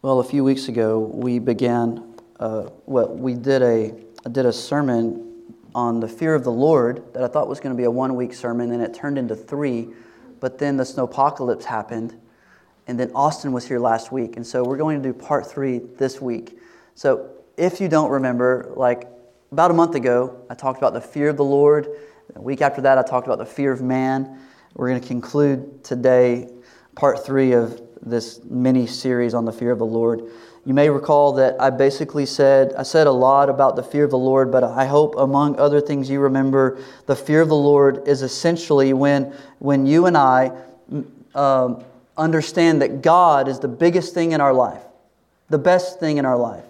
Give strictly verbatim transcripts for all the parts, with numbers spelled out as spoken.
Well, a few weeks ago, we began, uh, well, we did a did a sermon on the fear of the Lord that I thought was going to be a one-week sermon, and it turned into three. But then the snowpocalypse happened, and then Austin was here last week, and so we're going to do part three this week. So if you don't remember, like about a month ago, I talked about the fear of the Lord. A week after that, I talked about the fear of man. We're going to conclude today part three of this mini-series on the fear of the Lord. You may recall that I basically said, I said a lot about the fear of the Lord, but I hope among other things you remember the fear of the Lord is essentially when, when you and I um, understand that God is the biggest thing in our life, the best thing in our life.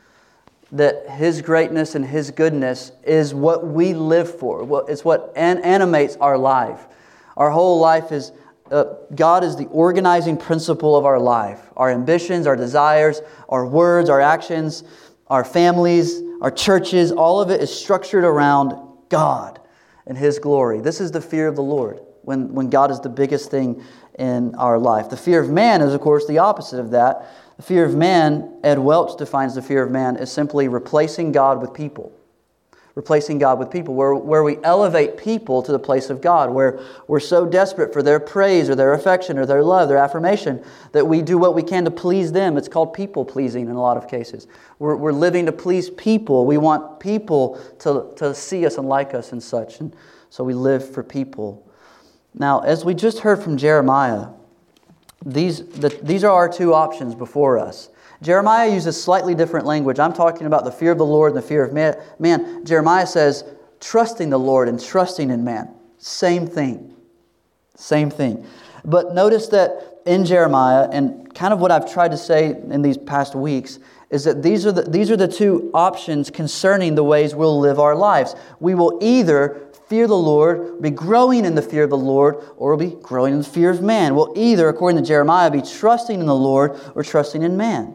That His greatness and His goodness is what we live for. It's what an- animates our life. Our whole life is Uh, God is the organizing principle of our life. Our ambitions, our desires, our words, our actions, our families, our churches, all of it is structured around God and His glory. This is the fear of the Lord, when, when God is the biggest thing in our life. The fear of man is, of course, the opposite of that. The fear of man, Ed Welch defines the fear of man as simply replacing God with people. Replacing God with people, where, where we elevate people to the place of God, where we're so desperate for their praise or their affection or their love, their affirmation, that we do what we can to please them. It's called people-pleasing in a lot of cases. We're, we're living to please people. We want people to, to see us and like us and such, and so we live for people. Now, as we just heard from Jeremiah, these, the, these are our two options before us. Jeremiah uses slightly different language. I'm talking about the fear of the Lord and the fear of man. Jeremiah says, trusting the Lord and trusting in man. Same thing. Same thing. But notice that in Jeremiah, and kind of what I've tried to say in these past weeks, is that these are the, these are the two options concerning the ways we'll live our lives. We will either fear the Lord, be growing in the fear of the Lord, or we'll be growing in the fear of man. We'll either, according to Jeremiah, be trusting in the Lord or trusting in man.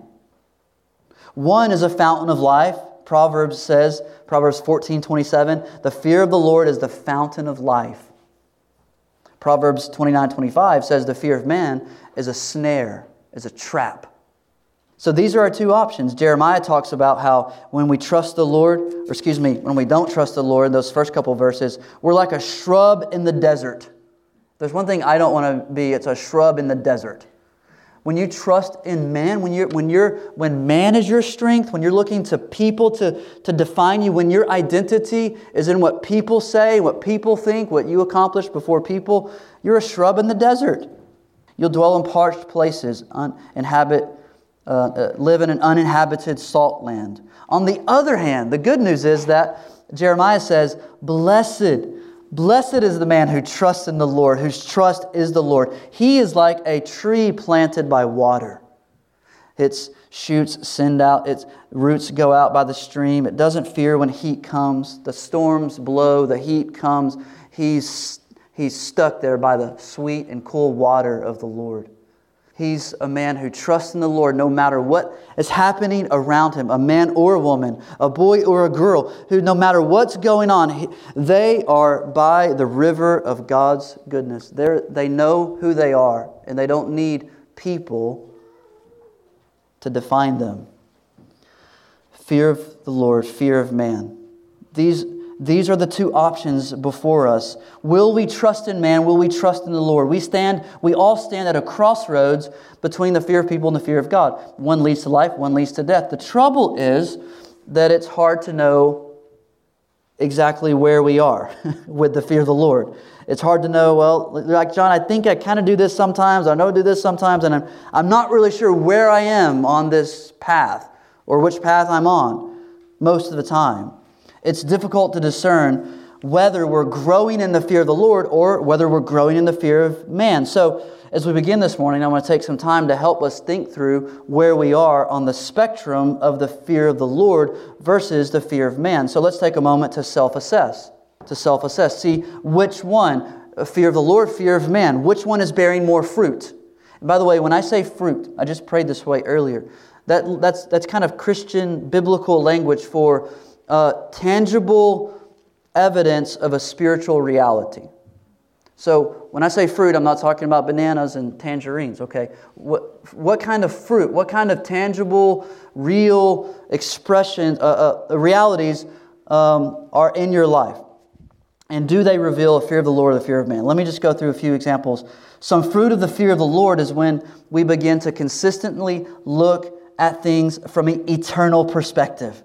One is a fountain of life. Proverbs says, Proverbs fourteen twenty-seven, the fear of the Lord is the fountain of life. Proverbs twenty-nine twenty-five says the fear of man is a snare, is a trap. So these are our two options. Jeremiah talks about how when we trust the Lord, or excuse me, when we don't trust the Lord, those first couple verses, we're like a shrub in the desert. There's one thing I don't want to be, it's a shrub in the desert. When you trust in man, when you're when you're when man is your strength, when you're looking to people to, to define you, when your identity is in what people say, what people think, what you accomplish before people, you're a shrub in the desert. You'll dwell in parched places, un, inhabit, uh, uh, live in an uninhabited salt land. On the other hand, the good news is that Jeremiah says, "Blessed." Blessed is the man who trusts in the Lord, whose trust is the Lord. He is like a tree planted by water. Its shoots send out, its roots go out by the stream. It doesn't fear when heat comes. The storms blow, the heat comes. He's, he's stuck there by the sweet and cool water of the Lord. He's a man who trusts in the Lord no matter what is happening around him. A man or a woman, a boy or a girl, who no matter what's going on, they are by the river of God's goodness. They're, they know who they are, and they don't need people to define them. Fear of the Lord, fear of man. These These are the two options before us. Will we trust in man? Will we trust in the Lord? We stand, we all stand at a crossroads between the fear of people and the fear of God. One leads to life, one leads to death. The trouble is that it's hard to know exactly where we are with the fear of the Lord. It's hard to know, well, like John, I think I kind of do this sometimes, I know I do this sometimes, and I'm, I'm not really sure where I am on this path or which path I'm on most of the time. It's difficult to discern whether we're growing in the fear of the Lord or whether we're growing in the fear of man. So as we begin this morning, I want to take some time to help us think through where we are on the spectrum of the fear of the Lord versus the fear of man. So let's take a moment to self-assess, to self-assess. See which one, fear of the Lord, fear of man, which one is bearing more fruit. And by the way, when I say fruit, I just prayed this way earlier. That, that's, that's kind of Christian biblical language for Uh, tangible evidence of a spiritual reality. So when I say fruit, I'm not talking about bananas and tangerines, okay? What, what kind of fruit, what kind of tangible, real expressions, uh, uh, realities um, are in your life? And do they reveal a fear of the Lord or the fear of man? Let me just go through a few examples. Some fruit of the fear of the Lord is when we begin to consistently look at things from an eternal perspective.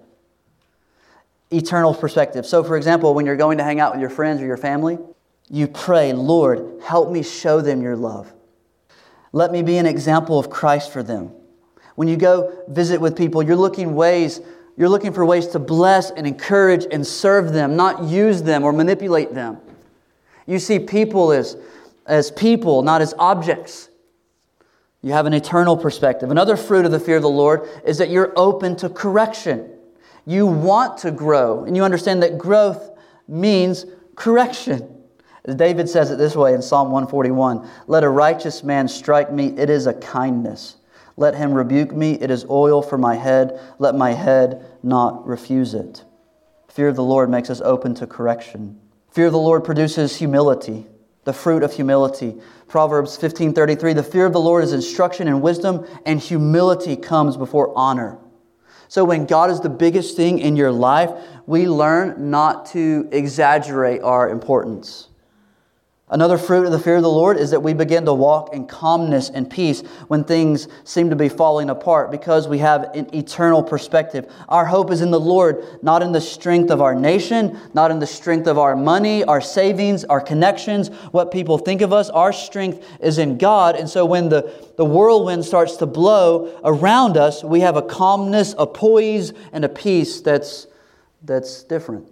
Eternal perspective. So for example, when you're going to hang out with your friends or your family, you pray, Lord, help me show them your love. Let me be an example of Christ for them. When you go visit with people, you're looking ways, you're looking for ways to bless and encourage and serve them, not use them or manipulate them. You see people as, as people, not as objects. You have an eternal perspective. Another fruit of the fear of the Lord is that you're open to correction. You want to grow, and you understand that growth means correction. David says it this way in Psalm one forty-one, let a righteous man strike me, it is a kindness. Let him rebuke me, it is oil for my head. Let my head not refuse it. Fear of the Lord makes us open to correction. Fear of the Lord produces humility, the fruit of humility. Proverbs fifteen thirty-three, the fear of the Lord is instruction and wisdom, and humility comes before honor. So when God is the biggest thing in your life, we learn not to exaggerate our importance. Another fruit of the fear of the Lord is that we begin to walk in calmness and peace when things seem to be falling apart because we have an eternal perspective. Our hope is in the Lord, not in the strength of our nation, not in the strength of our money, our savings, our connections, what people think of us. Our strength is in God. And so when the, the whirlwind starts to blow around us, we have a calmness, a poise, and a peace that's, that's different.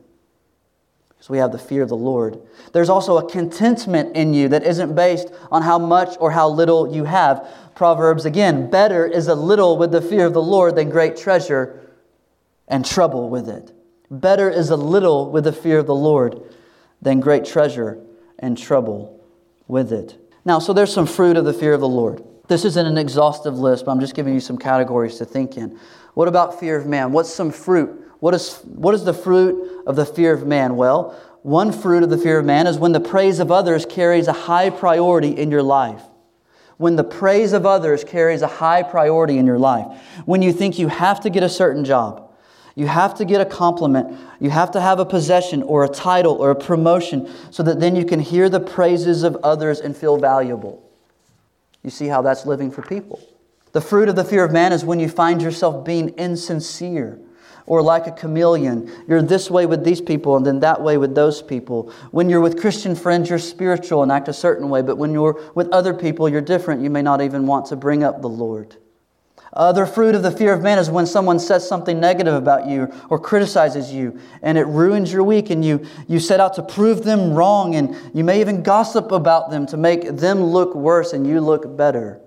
So we have the fear of the Lord. There's also a contentment in you that isn't based on how much or how little you have. Proverbs, again, better is a little with the fear of the Lord than great treasure and trouble with it. Better is a little with the fear of the Lord than great treasure and trouble with it. Now, so there's some fruit of the fear of the Lord. This isn't an exhaustive list, but I'm just giving you some categories to think in. What about fear of man? What's some fruit? What is, what is the fruit of the fear of man? Well, one fruit of the fear of man is when the praise of others carries a high priority in your life. When the praise of others carries a high priority in your life. When you think you have to get a certain job, you have to get a compliment, you have to have a possession or a title or a promotion so that then you can hear the praises of others and feel valuable. You see how that's living for people. The fruit of the fear of man is when you find yourself being insincere. Or like a chameleon, you're this way with these people and then that way with those people. When you're with Christian friends, you're spiritual and act a certain way. But when you're with other people, you're different. You may not even want to bring up the Lord. Other fruit of the fear of man is when someone says something negative about you or criticizes you and it ruins your week and you, you set out to prove them wrong and you may even gossip about them to make them look worse and you look better.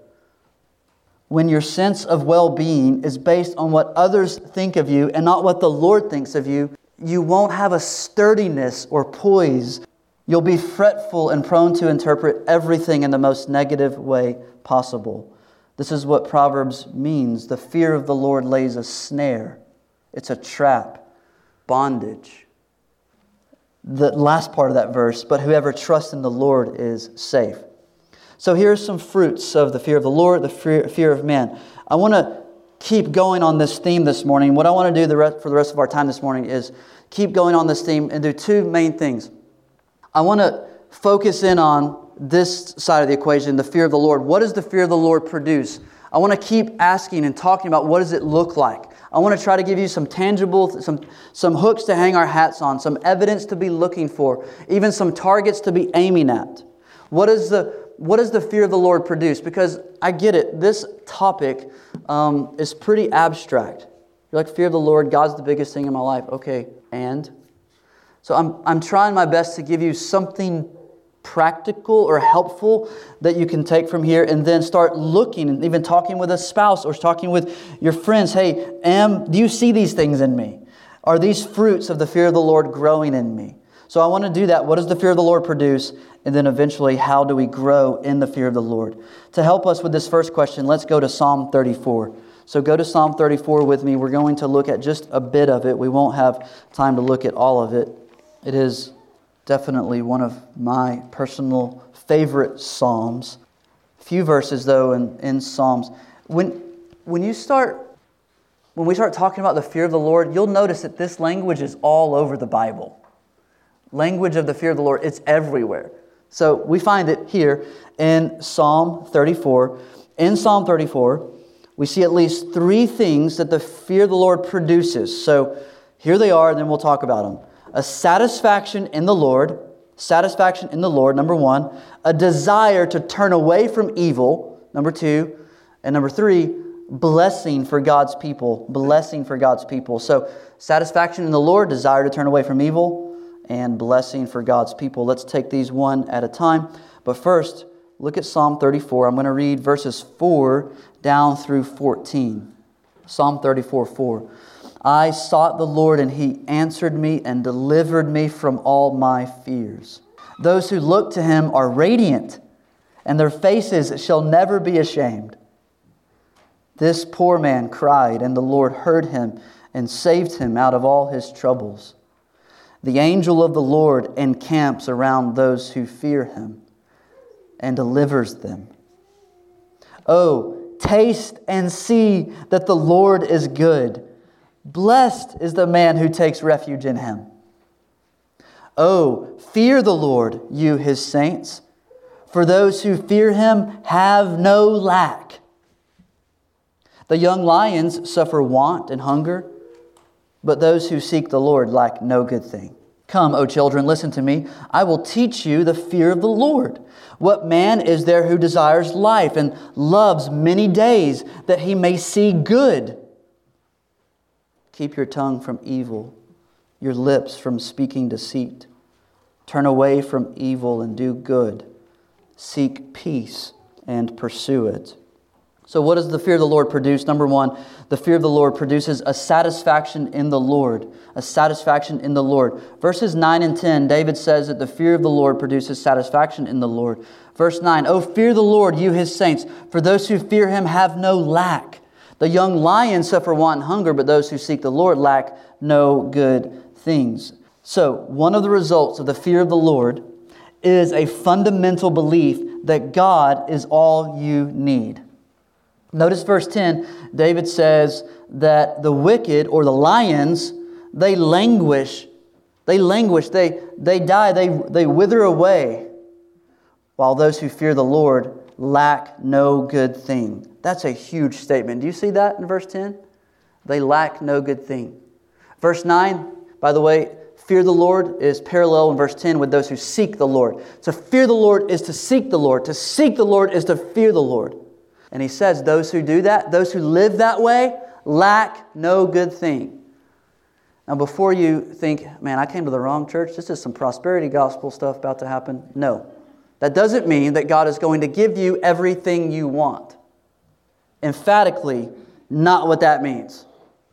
When your sense of well-being is based on what others think of you and not what the Lord thinks of you, you won't have a sturdiness or poise. You'll be fretful and prone to interpret everything in the most negative way possible. This is what Proverbs means. The fear of the Lord lays a snare. It's a trap, bondage. The last part of that verse, but whoever trusts in the Lord is safe. So here are some fruits of the fear of the Lord, the fear, fear of man. I want to keep going on this theme this morning. What I want to do the rest, for the rest of our time this morning is keep going on this theme and do two main things. I want to focus in on this side of the equation, the fear of the Lord. What does the fear of the Lord produce? I want to keep asking and talking about what does it look like. I want to try to give you some tangible, some, some hooks to hang our hats on, some evidence to be looking for, even some targets to be aiming at. What is the What does the fear of the Lord produce? Because I get it, this topic um, is pretty abstract. You're like, fear of the Lord, God's the biggest thing in my life. Okay, and? So I'm I'm trying my best to give you something practical or helpful that you can take from here and then start looking and even talking with a spouse or talking with your friends. Hey, am do you see these things in me? Are these fruits of the fear of the Lord growing in me? So I want to do that. What does the fear of the Lord produce? And then eventually, how do we grow in the fear of the Lord? To help us with this first question, let's go to Psalm thirty-four. So go to Psalm thirty-four with me. We're going to look at just a bit of it. We won't have time to look at all of it. It is definitely one of my personal favorite Psalms. A few verses, though, in, in Psalms. When, when you start, when we start talking about the fear of the Lord, you'll notice that this language is all over the Bible. Language of the fear of the Lord, it's everywhere. So we find it here in Psalm thirty-four. In Psalm thirty-four, we see at least three things that the fear of the Lord produces. So here they are, and then we'll talk about them. A satisfaction in the Lord. Satisfaction in the Lord, number one. A desire to turn away from evil, number two. And number three, blessing for God's people. Blessing for God's people. So satisfaction in the Lord, desire to turn away from evil, and blessing for God's people. Let's take these one at a time. But first, look at Psalm thirty-four. I'm going to read verses four down through fourteen. Psalm thirty-four, four. I sought the Lord, and He answered me and delivered me from all my fears. Those who look to Him are radiant, and their faces shall never be ashamed. This poor man cried, and the Lord heard him and saved him out of all his troubles. The angel of the Lord encamps around those who fear Him and delivers them. Oh, taste and see that the Lord is good. Blessed is the man who takes refuge in Him. Oh, fear the Lord, you His saints, for those who fear Him have no lack. The young lions suffer want and hunger, but those who seek the Lord lack no good thing. Come, O children, listen to me. I will teach you the fear of the Lord. What man is there who desires life and loves many days that he may see good? Keep your tongue from evil, your lips from speaking deceit. Turn away from evil and do good. Seek peace and pursue it. So what does the fear of the Lord produce? Number one, the fear of the Lord produces a satisfaction in the Lord. A satisfaction in the Lord. Verses nine and ten, David says that the fear of the Lord produces satisfaction in the Lord. Verse nine, oh, fear the Lord, you His saints, for those who fear Him have no lack. The young lions suffer want and hunger, but those who seek the Lord lack no good things. So, one of the results of the fear of the Lord is a fundamental belief that God is all you need. Notice verse ten, David says that the wicked, or the lions, they languish, they languish, they, they die, they, they wither away, while those who fear the Lord lack no good thing. That's a huge statement. Do you see that in verse ten? They lack no good thing. Verse nine, by the way, fear the Lord is parallel in verse ten with those who seek the Lord. So fear the Lord is to seek the Lord. To seek the Lord is to fear the Lord. And he says those who do that, those who live that way, lack no good thing. Now before you think, man, I came to the wrong church, this is some prosperity gospel stuff about to happen. No. That doesn't mean that God is going to give you everything you want. Emphatically, not what that means.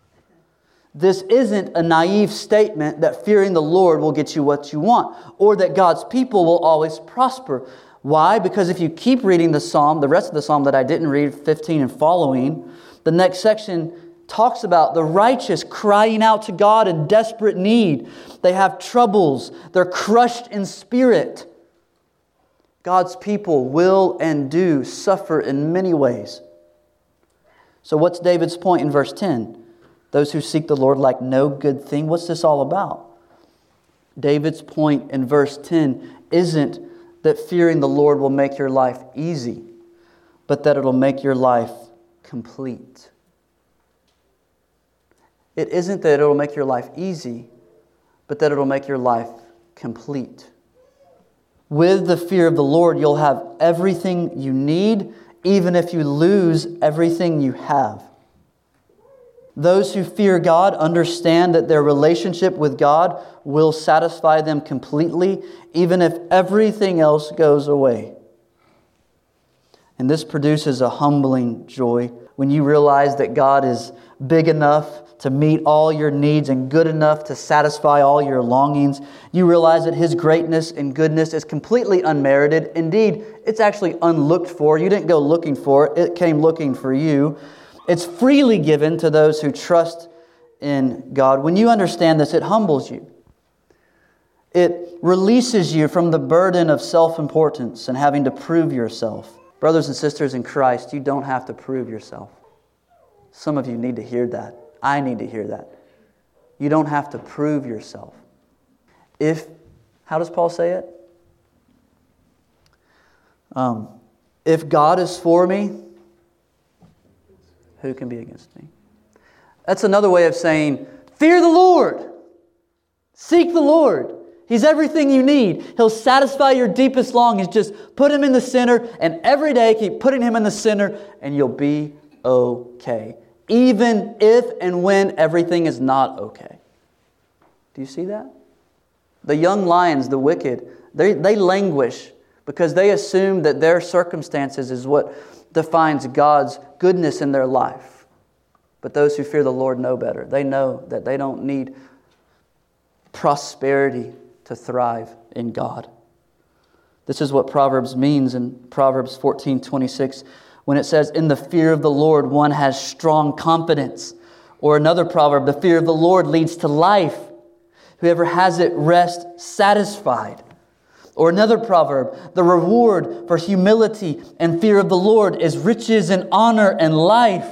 This isn't a naive statement that fearing the Lord will get you what you want, or that God's people will always prosper. Why? Because if you keep reading the psalm, the rest of the psalm that I didn't read, fifteen and following, the next section talks about the righteous crying out to God in desperate need. They have troubles. They're crushed in spirit. God's people will and do suffer in many ways. So what's David's point in verse ten? Those who seek the Lord lack no good thing. What's this all about? David's point in verse ten isn't that fearing the Lord will make your life easy, but that it'll make your life complete. It isn't that it'll make your life easy, but that it'll make your life complete. With the fear of the Lord, you'll have everything you need, even if you lose everything you have. Those who fear God understand that their relationship with God will satisfy them completely, even if everything else goes away. And this produces a humbling joy when you realize that God is big enough to meet all your needs and good enough to satisfy all your longings. You realize that His greatness and goodness is completely unmerited. Indeed, it's actually unlooked for. You didn't go looking for it. It came looking for you. It's freely given to those who trust in God. When you understand this, it humbles you. It releases you from the burden of self-importance and having to prove yourself. Brothers and sisters in Christ, you don't have to prove yourself. Some of you need to hear that. I need to hear that. You don't have to prove yourself. If, how does Paul say it? Um, if God is for me, who can be against me? That's another way of saying, fear the Lord. Seek the Lord. He's everything you need. He'll satisfy your deepest longings. Just put Him in the center, and every day keep putting Him in the center, and you'll be okay. Even if and when everything is not okay. Do you see that? The young lions, the wicked, they, they languish because they assume that their circumstances is what defines God's goodness in their life. But those who fear the Lord know better. They know that they don't need prosperity to thrive in God. This is what Proverbs means in Proverbs fourteen twenty-six when it says, in the fear of the Lord one has strong confidence. Or another proverb, the fear of the Lord leads to life. Whoever has it rests satisfied. Or another proverb, the reward for humility and fear of the Lord is riches and honor and life.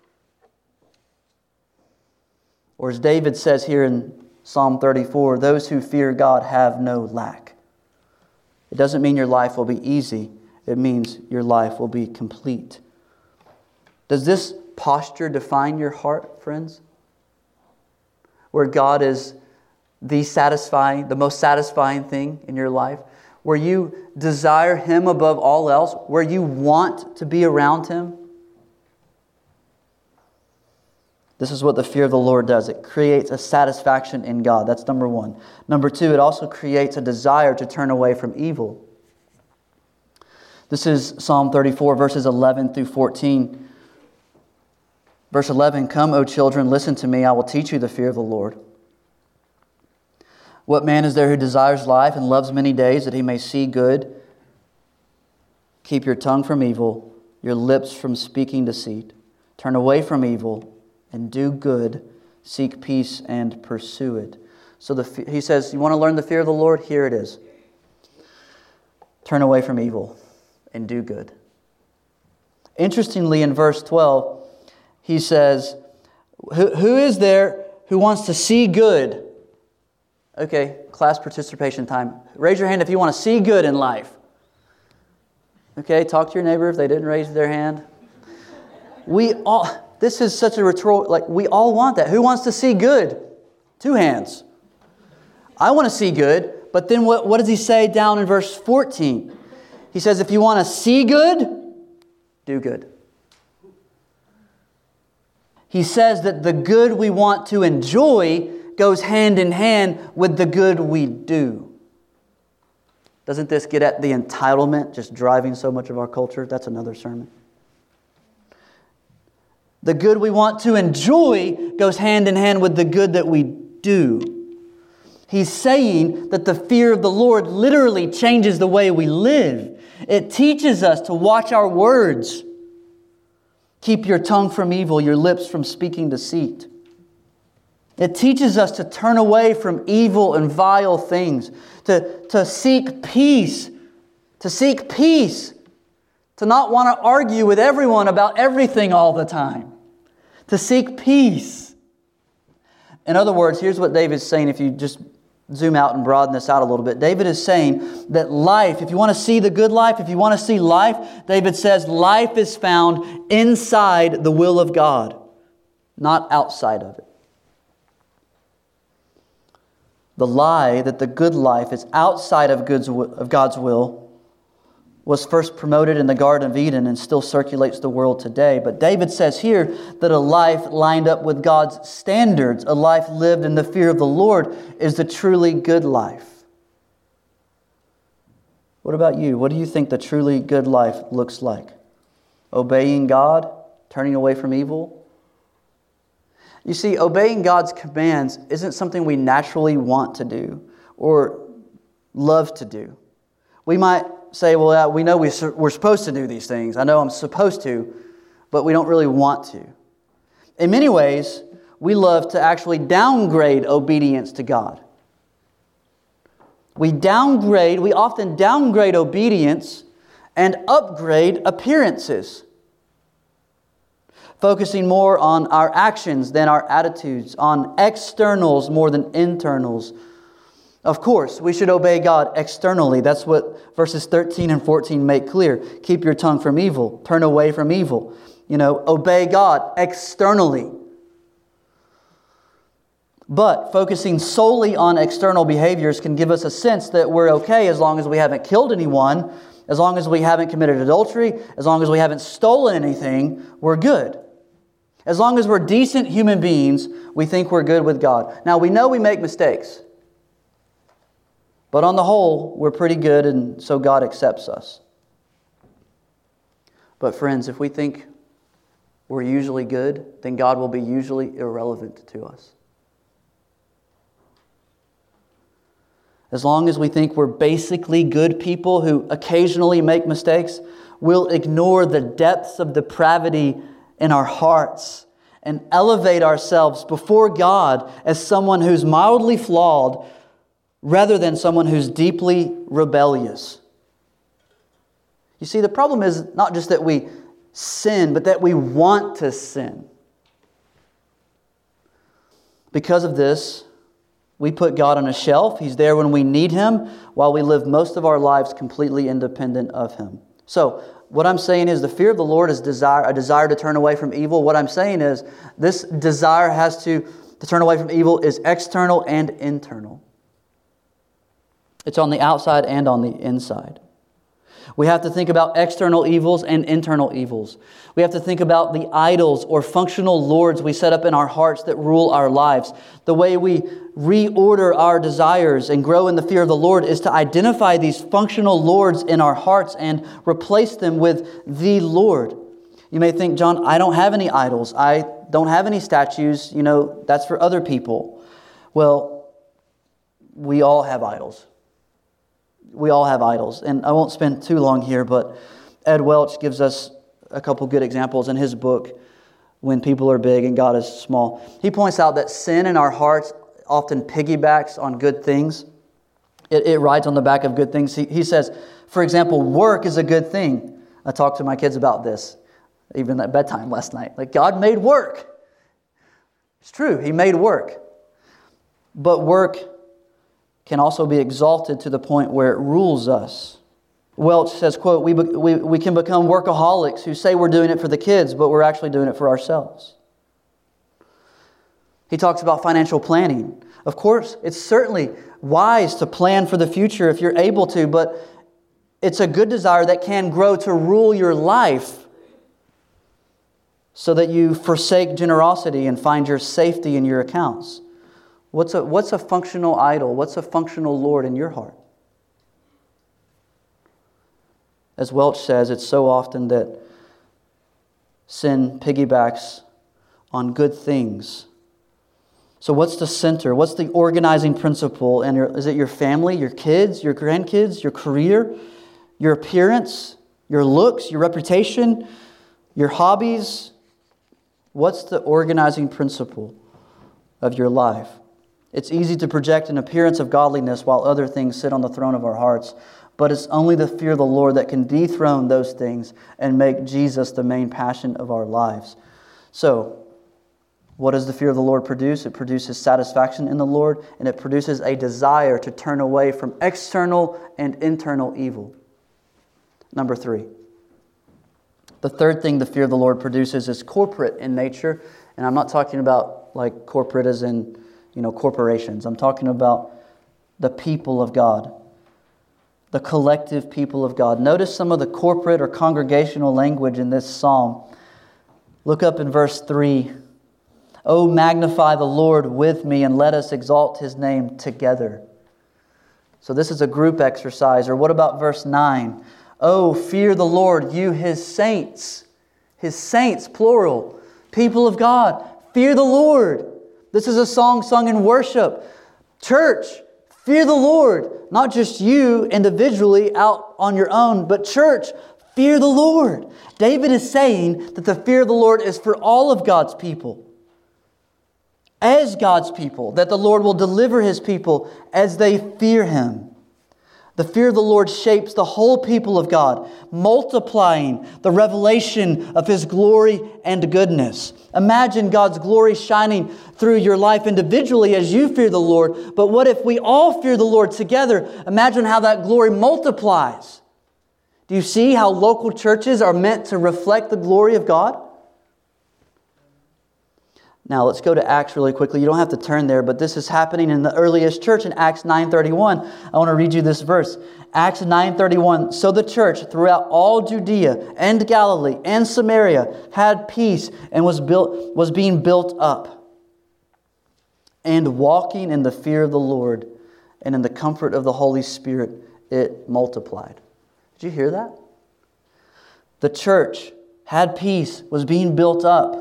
Or as David says here in Psalm thirty-four, those who fear God have no lack. It doesn't mean your life will be easy. It means your life will be complete. Does this posture define your heart, friends? Where God is the satisfying, the most satisfying thing in your life? Where you desire Him above all else? Where you want to be around Him? This is what the fear of the Lord does. It creates a satisfaction in God. That's number one. Number two, it also creates a desire to turn away from evil. This is Psalm thirty-four, verses eleven through fourteen. Verse eleven, come, O children, listen to me. I will teach you the fear of the Lord. What man is there who desires life and loves many days that he may see good? Keep your tongue from evil, your lips from speaking deceit. Turn away from evil and do good. Seek peace and pursue it. So the, he says, you want to learn the fear of the Lord? Here it is. Turn away from evil and do good. Interestingly, in verse twelve, he says, who, who is there who wants to see good? Okay, class participation time. Raise your hand if you want to see good in life. Okay, talk to your neighbor if they didn't raise their hand. We all, this is such a rhetorical, like we all want that. Who wants to see good? Two hands. I want to see good, but then what, what does he say down in verse fourteen? He says, if you want to see good, do good. He says that the good we want to enjoy goes hand in hand with the good we do. Doesn't this get at the entitlement just driving so much of our culture? That's another sermon. The good we want to enjoy goes hand in hand with the good that we do. He's saying that the fear of the Lord literally changes the way we live. It teaches us to watch our words. Keep your tongue from evil, your lips from speaking deceit. It teaches us to turn away from evil and vile things, to, to seek peace, to seek peace, to not want to argue with everyone about everything all the time, to seek peace. In other words, here's what David's saying if you just zoom out and broaden this out a little bit. David is saying that life, if you want to see the good life, if you want to see life, David says life is found inside the will of God, not outside of it. The lie that the good life is outside of God's will was first promoted in the Garden of Eden and still circulates the world today. But David says here that a life lined up with God's standards, a life lived in the fear of the Lord, is the truly good life. What about you? What do you think the truly good life looks like? Obeying God? Turning away from evil? You see, obeying God's commands isn't something we naturally want to do or love to do. We might say, well, yeah, we know we're supposed to do these things. I know I'm supposed to, but we don't really want to. In many ways, we love to actually downgrade obedience to God. We downgrade, we often downgrade obedience and upgrade appearances, focusing more on our actions than our attitudes, on externals more than internals. Of course, we should obey God externally. That's what verses thirteen and fourteen make clear. Keep your tongue from evil. Turn away from evil. You know, obey God externally. But focusing solely on external behaviors can give us a sense that we're okay as long as we haven't killed anyone, as long as we haven't committed adultery, as long as we haven't stolen anything, we're good. As long as we're decent human beings, we think we're good with God. Now, we know we make mistakes. But on the whole, we're pretty good, and so God accepts us. But friends, if we think we're usually good, then God will be usually irrelevant to us. As long as we think we're basically good people who occasionally make mistakes, we'll ignore the depths of depravity in our hearts and elevate ourselves before God as someone who's mildly flawed rather than someone who's deeply rebellious. You see, the problem is not just that we sin, but that we want to sin. Because of this, we put God on a shelf. He's there when we need Him, while we live most of our lives completely independent of Him. So, what I'm saying is the fear of the Lord is desire, a desire to turn away from evil. What I'm saying is this desire has to, to turn away from evil is external and internal. It's on the outside and on the inside. We have to think about external evils and internal evils. We have to think about the idols or functional lords we set up in our hearts that rule our lives. The way we reorder our desires and grow in the fear of the Lord is to identify these functional lords in our hearts and replace them with the Lord. You may think, John, I don't have any idols. I don't have any statues. You know, that's for other people. Well, we all have idols. We all have idols. And I won't spend too long here, but Ed Welch gives us a couple good examples in his book, When People Are Big and God Is Small. He points out that sin in our hearts often piggybacks on good things. It, it rides on the back of good things. He, he says, for example, work is a good thing. I talked to my kids about this, even at bedtime last night. Like, God made work. It's true, He made work. But work can also be exalted to the point where it rules us. Welch says, quote, we, we, we can become workaholics who say we're doing it for the kids, but we're actually doing it for ourselves. He talks about financial planning. Of course, it's certainly wise to plan for the future if you're able to, but it's a good desire that can grow to rule your life so that you forsake generosity and find your safety in your accounts. What's a, what's a functional idol? What's a functional Lord in your heart? As Welch says, it's so often that sin piggybacks on good things. So what's the center? What's the organizing principle? And your, is it your family, your kids, your grandkids, your career, your appearance, your looks, your reputation, your hobbies? What's the organizing principle of your life? It's easy to project an appearance of godliness while other things sit on the throne of our hearts. But it's only the fear of the Lord that can dethrone those things and make Jesus the main passion of our lives. So, what does the fear of the Lord produce? It produces satisfaction in the Lord, and it produces a desire to turn away from external and internal evil. Number three. The third thing the fear of the Lord produces is corporate in nature. And I'm not talking about like corporate as in, you know, corporations. I'm talking about the people of God. The collective people of God. Notice some of the corporate or congregational language in this psalm. Look up in verse three. Oh, magnify the Lord with me and let us exalt His name together. So this is a group exercise. Or what about verse nine? Oh, fear the Lord, you His saints. His saints, plural. People of God, fear the Lord. This is a song sung in worship. Church, fear the Lord. Not just you individually out on your own, but church, fear the Lord. David is saying that the fear of the Lord is for all of God's people. As God's people, that the Lord will deliver His people as they fear Him. The fear of the Lord shapes the whole people of God, multiplying the revelation of His glory and goodness. Imagine God's glory shining through your life individually as you fear the Lord. But what if we all fear the Lord together? Imagine how that glory multiplies. Do you see how local churches are meant to reflect the glory of God? Now let's go to Acts really quickly. You don't have to turn there, but this is happening in the earliest church in Acts nine thirty-one. I want to read you this verse. Acts nine thirty-one. So the church throughout all Judea and Galilee and Samaria had peace and was built was being built up, and walking in the fear of the Lord and in the comfort of the Holy Spirit, it multiplied. Did you hear that? The church had peace, was being built up,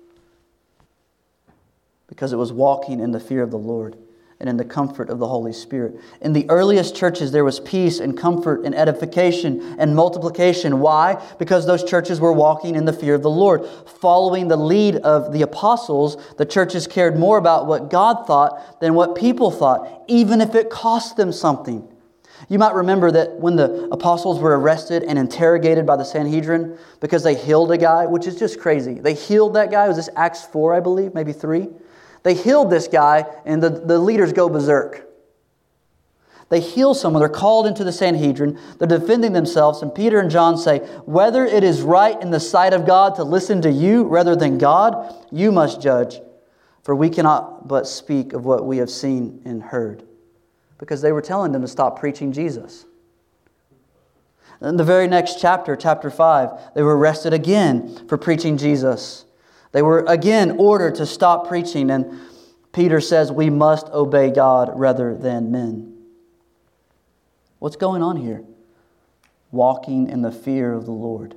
because it was walking in the fear of the Lord and in the comfort of the Holy Spirit. In the earliest churches, there was peace and comfort and edification and multiplication. Why? Because those churches were walking in the fear of the Lord. Following the lead of the apostles, the churches cared more about what God thought than what people thought, even if it cost them something. You might remember that when the apostles were arrested and interrogated by the Sanhedrin because they healed a guy, which is just crazy. They healed that guy. Was this Acts four, I believe, maybe three? They healed this guy, and the, the leaders go berserk. They heal someone. They're called into the Sanhedrin. They're defending themselves. And Peter and John say, whether it is right in the sight of God to listen to you rather than God, you must judge. For we cannot but speak of what we have seen and heard. Because they were telling them to stop preaching Jesus. In the very next chapter, chapter five, they were arrested again for preaching Jesus. They were again ordered to stop preaching, and Peter says we must obey God rather than men. What's going on here? Walking in the fear of the Lord.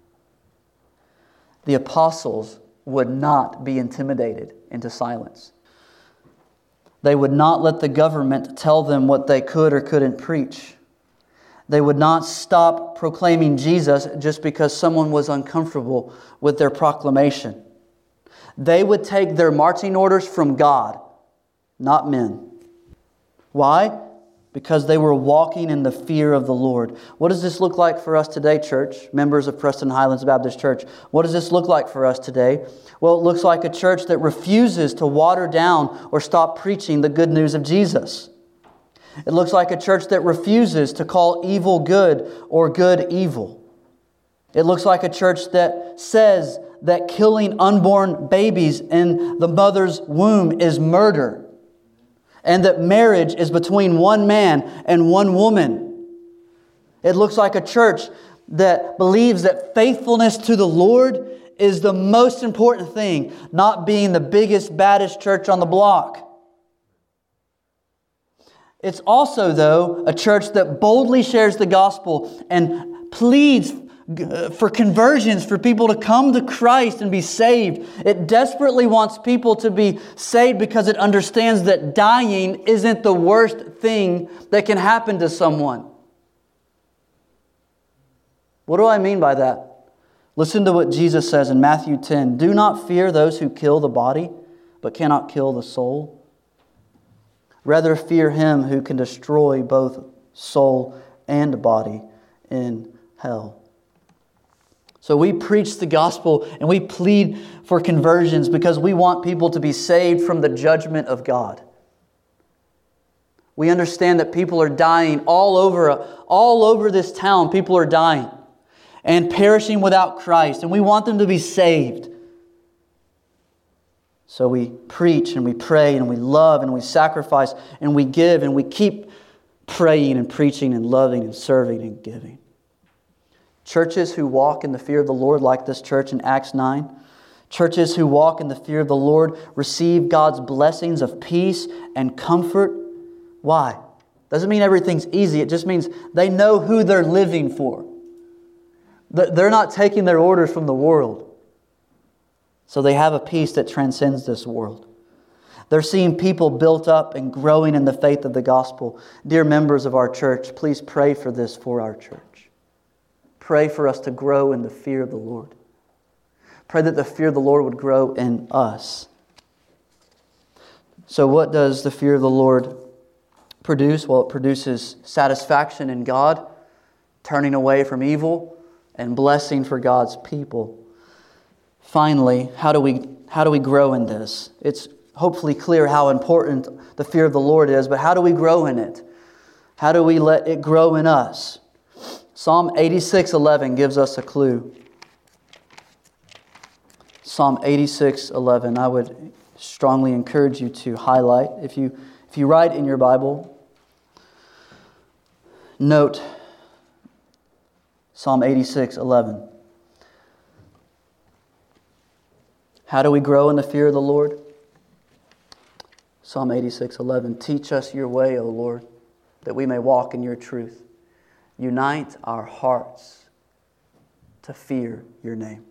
The apostles would not be intimidated into silence. They would not let the government tell them what they could or couldn't preach. They would not stop proclaiming Jesus just because someone was uncomfortable with their proclamation. They would take their marching orders from God, not men. Why? Because they were walking in the fear of the Lord. What does this look like for us today, church? Members of Preston Highlands Baptist Church. What does this look like for us today? Well, it looks like a church that refuses to water down or stop preaching the good news of Jesus. It looks like a church that refuses to call evil good or good evil. It looks like a church that says that killing unborn babies in the mother's womb is murder, and that marriage is between one man and one woman. It looks like a church that believes that faithfulness to the Lord is the most important thing, not being the biggest, baddest church on the block. It's also, though, a church that boldly shares the gospel and pleads for conversions, for people to come to Christ and be saved. It desperately wants people to be saved because it understands that dying isn't the worst thing that can happen to someone. What do I mean by that? Listen to what Jesus says in Matthew ten. Do not fear those who kill the body, but cannot kill the soul. Rather fear Him who can destroy both soul and body in hell. So we preach the gospel and we plead for conversions because we want people to be saved from the judgment of God. We understand that people are dying all over, all over this town. People are dying and perishing without Christ, and we want them to be saved. So we preach and we pray and we love and we sacrifice and we give and we keep praying and preaching and loving and serving and giving. Churches who walk in the fear of the Lord, like this church in Acts nine, churches who walk in the fear of the Lord receive God's blessings of peace and comfort. Why? Doesn't mean everything's easy. It just means they know who they're living for. They're not taking their orders from the world. So they have a peace that transcends this world. They're seeing people built up and growing in the faith of the gospel. Dear members of our church, please pray for this for our church. Pray for us to grow in the fear of the Lord. Pray that the fear of the Lord would grow in us. So what does the fear of the Lord produce? Well, it produces satisfaction in God, turning away from evil, and blessing for God's people. Finally, how do we how do we grow in this? It's hopefully clear how important the fear of the Lord is, but how do we grow in it? How do we let it grow in us? Psalm eighty-six eleven gives us a clue. Psalm eighty-six eleven. I would strongly encourage you to highlight. If you if you write in your Bible, note Psalm eighty-six eleven. How do we grow in the fear of the Lord? Psalm eighty-six eleven. Teach us your way, O Lord, that we may walk in your truth. Unite our hearts to fear your name.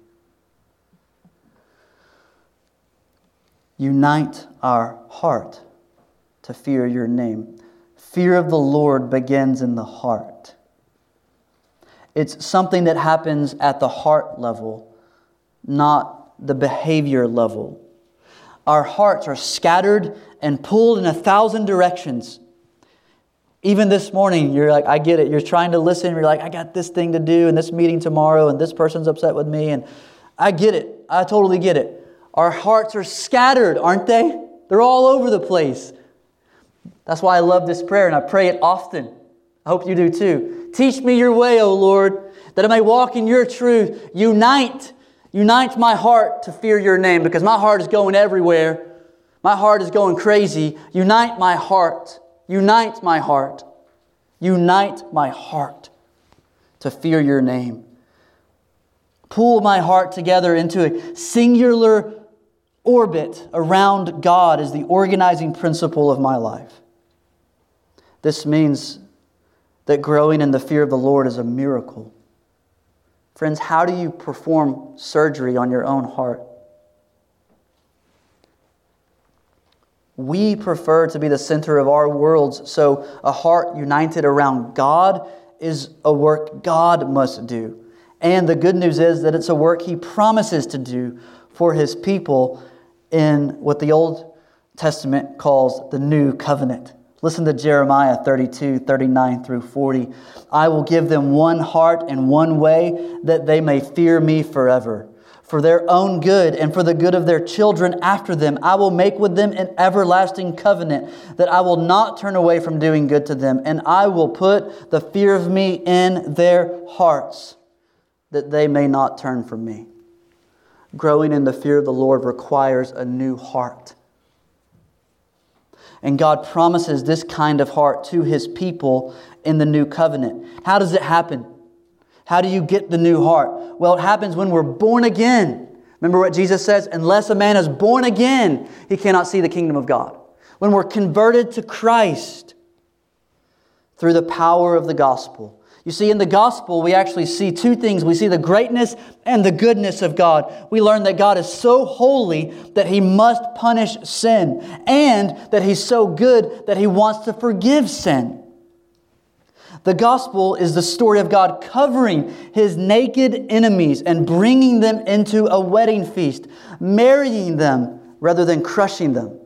Unite our heart to fear your name. Fear of the Lord begins in the heart. It's something that happens at the heart level, not the behavior level. Our hearts are scattered and pulled in a thousand directions. Even this morning, you're like, I get it. You're trying to listen. You're like, I got this thing to do and this meeting tomorrow and this person's upset with me. And I get it. I totally get it. Our hearts are scattered, aren't they? They're all over the place. That's why I love this prayer and I pray it often. I hope you do too. Teach me your way, O Lord, that I may walk in your truth. Unite, unite my heart to fear your name, because my heart is going everywhere. My heart is going crazy. Unite my heart. Unite my heart. Unite my heart to fear your name. Pull my heart together into a singular orbit around God as the organizing principle of my life. This means that growing in the fear of the Lord is a miracle. Friends, how do you perform surgery on your own heart? We prefer to be the center of our worlds, so a heart united around God is a work God must do. And the good news is that it's a work He promises to do for His people in what the Old Testament calls the New Covenant. Listen to Jeremiah thirty-two, thirty-nine through forty. I will give them one heart and one way, that they may fear me forever. For their own good and for the good of their children after them, I will make with them an everlasting covenant, that I will not turn away from doing good to them. And I will put the fear of me in their hearts, that they may not turn from me. Growing in the fear of the Lord requires a new heart. And God promises this kind of heart to His people in the new covenant. How does it happen? How do you get the new heart? Well, it happens when we're born again. Remember what Jesus says? Unless a man is born again, he cannot see the kingdom of God. When we're converted to Christ through the power of the gospel. You see, in the gospel, we actually see two things. We see the greatness and the goodness of God. We learn that God is so holy that He must punish sin, and that He's so good that He wants to forgive sin. The gospel is the story of God covering His naked enemies and bringing them into a wedding feast, marrying them rather than crushing them.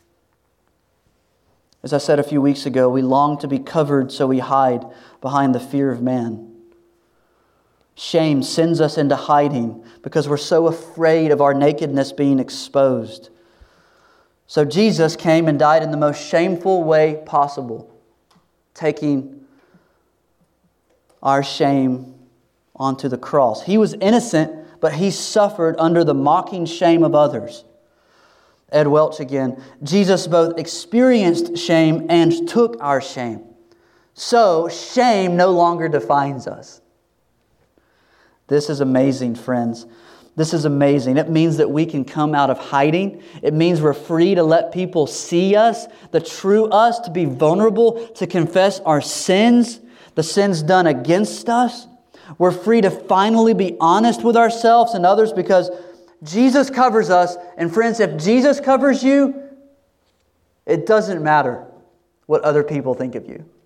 As I said a few weeks ago, we long to be covered, so we hide behind the fear of man. Shame sends us into hiding because we're so afraid of our nakedness being exposed. So Jesus came and died in the most shameful way possible, taking our shame onto the cross. He was innocent, but He suffered under the mocking shame of others. Ed Welch again. Jesus both experienced shame and took our shame. So shame no longer defines us. This is amazing, friends. This is amazing. It means that we can come out of hiding. It means we're free to let people see us, the true us, to be vulnerable, to confess our sins, the sins done against us. We're free to finally be honest with ourselves and others because Jesus covers us. And friends, if Jesus covers you, it doesn't matter what other people think of you.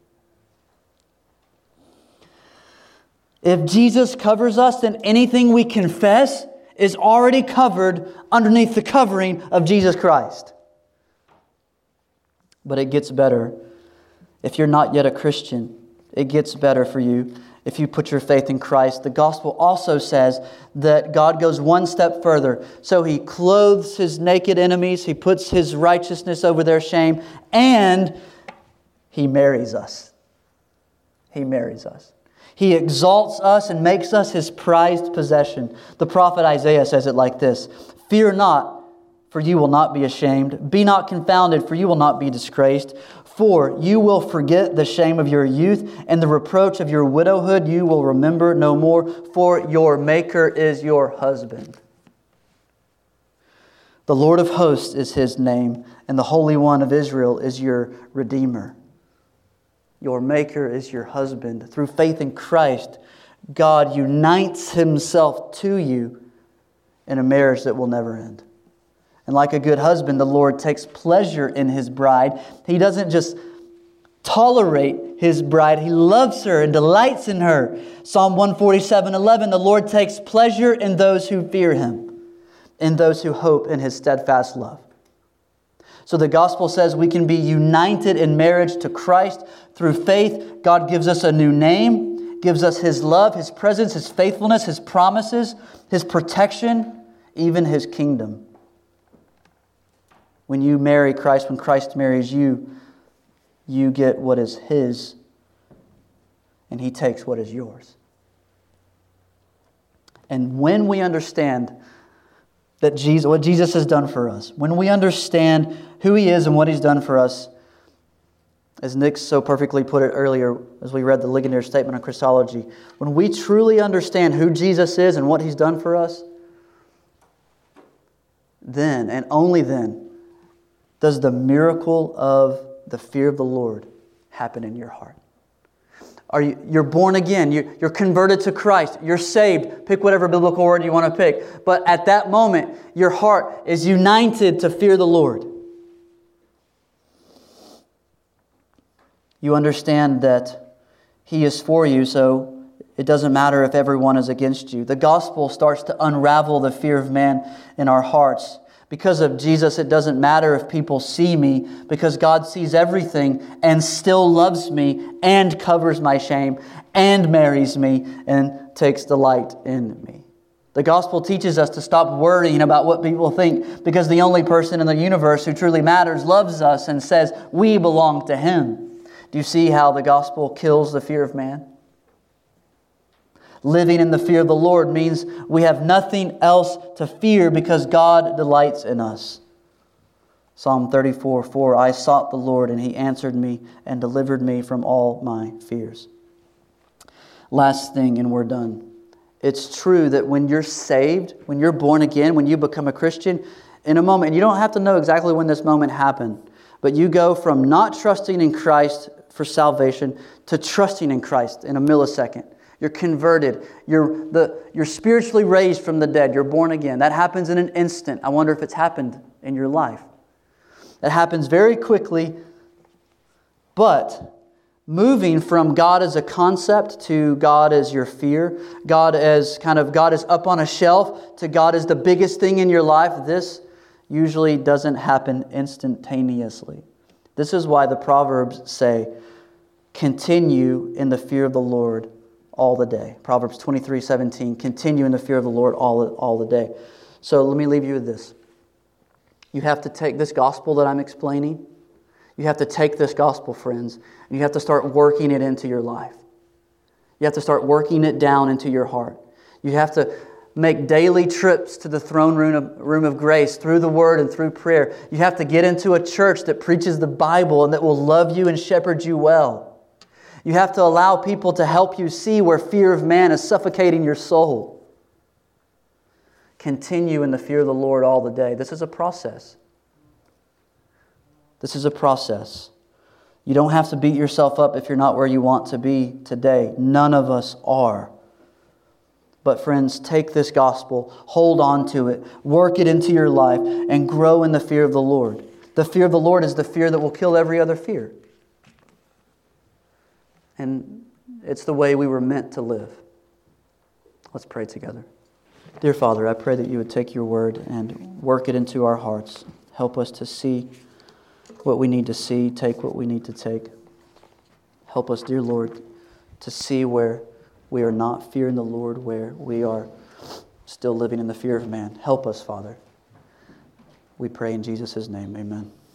If Jesus covers us, then anything we confess is already covered underneath the covering of Jesus Christ. But it gets better. If you're not yet a Christian, it gets better for you if you put your faith in Christ. The gospel also says that God goes one step further. So He clothes His naked enemies, He puts His righteousness over their shame, and He marries us. He marries us. He exalts us and makes us His prized possession. The prophet Isaiah says it like this: "Fear not, for you will not be ashamed. Be not confounded, for you will not be disgraced. For you will forget the shame of your youth, and the reproach of your widowhood you will remember no more. For your Maker is your husband." The Lord of hosts is His name, and the Holy One of Israel is your Redeemer. Your Maker is your husband. Through faith in Christ, God unites Himself to you in a marriage that will never end. And like a good husband, the Lord takes pleasure in His bride. He doesn't just tolerate His bride. He loves her and delights in her. Psalm one forty-seven eleven, the Lord takes pleasure in those who fear Him, in those who hope in His steadfast love. So the gospel says we can be united in marriage to Christ. Through faith, God gives us a new name, gives us His love, His presence, His faithfulness, His promises, His protection, even His kingdom. When you marry Christ, when Christ marries you, you get what is His, and He takes what is yours. And when we understand that Jesus, what Jesus has done for us, when we understand who He is and what He's done for us, as Nick so perfectly put it earlier as we read the Ligonier Statement on Christology, when we truly understand who Jesus is and what He's done for us, then and only then does the miracle of the fear of the Lord happen in your heart. Are you, you're born again. You're, you're converted to Christ. You're saved. Pick whatever biblical word you want to pick. But at that moment, your heart is united to fear the Lord. You understand that He is for you, so it doesn't matter if everyone is against you. The gospel starts to unravel the fear of man in our hearts. Because of Jesus, it doesn't matter if people see me, because God sees everything and still loves me and covers my shame and marries me and takes delight in me. The gospel teaches us to stop worrying about what people think, because the only person in the universe who truly matters loves us and says we belong to Him. Do you see how the gospel kills the fear of man? Living in the fear of the Lord means we have nothing else to fear because God delights in us. Psalm thirty-four four, I sought the Lord and He answered me and delivered me from all my fears. Last thing, and we're done. It's true that when you're saved, when you're born again, when you become a Christian, in a moment, and you don't have to know exactly when this moment happened, but you go from not trusting in Christ for salvation to trusting in Christ in a millisecond. You're converted. You're the you're spiritually raised from the dead. You're born again. That happens in an instant. I wonder if it's happened in your life. That happens very quickly. But moving from God as a concept to God as your fear, God as kind of God is up on a shelf to God as the biggest thing in your life, this usually doesn't happen instantaneously. This is why the Proverbs say, continue in the fear of the Lord all the day. Proverbs twenty-three seventeen, continue in the fear of the Lord all, all the day. So let me leave you with this. You have to take this gospel that I'm explaining. You have to take this gospel, friends, and you have to start working it into your life. You have to start working it down into your heart. You have to make daily trips to the throne room of, room of grace through the Word and through prayer. You have to get into a church that preaches the Bible and that will love you and shepherd you well. You have to allow people to help you see where fear of man is suffocating your soul. Continue in the fear of the Lord all the day. This is a process. This is a process. You don't have to beat yourself up if you're not where you want to be today. None of us are. But friends, take this gospel, hold on to it, work it into your life, and grow in the fear of the Lord. The fear of the Lord is the fear that will kill every other fear. And it's the way we were meant to live. Let's pray together. Dear Father, I pray that you would take your word and work it into our hearts. Help us to see what we need to see, take what we need to take. Help us, dear Lord, to see where we are not fearing the Lord, where we are still living in the fear of man. Help us, Father. We pray in Jesus' name. Amen.